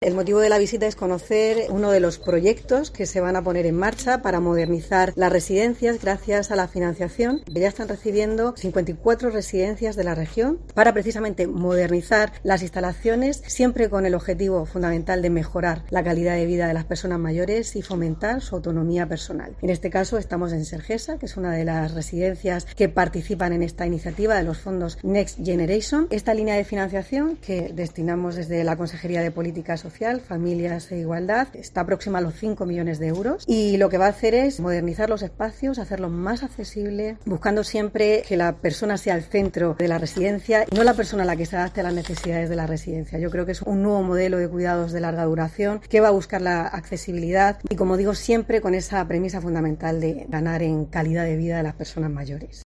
El motivo de la visita es conocer uno de los proyectos que se van a poner en marcha para modernizar las residencias gracias a la financiación. Ya están recibiendo 54 residencias de la región para precisamente modernizar las instalaciones, siempre con el objetivo fundamental de mejorar la calidad de vida de las personas mayores y fomentar su autonomía personal. En este caso estamos en Sergesa, que es una de las residencias que participan en esta iniciativa de los fondos Next Generation. Esta línea de financiación que destinamos desde la Consejería de Política Social, Familias e Igualdad está próxima a los 5 millones de euros y lo que va a hacer es modernizar los espacios, hacerlos más accesibles, buscando siempre que la persona sea el centro de la residencia y no la persona a la que se adapte a las necesidades de la residencia. Yo creo que es un nuevo modelo de cuidados de larga duración que va a buscar la accesibilidad y, como digo, siempre con esa premisa fundamental de ganar en calidad de vida de las personas mayores.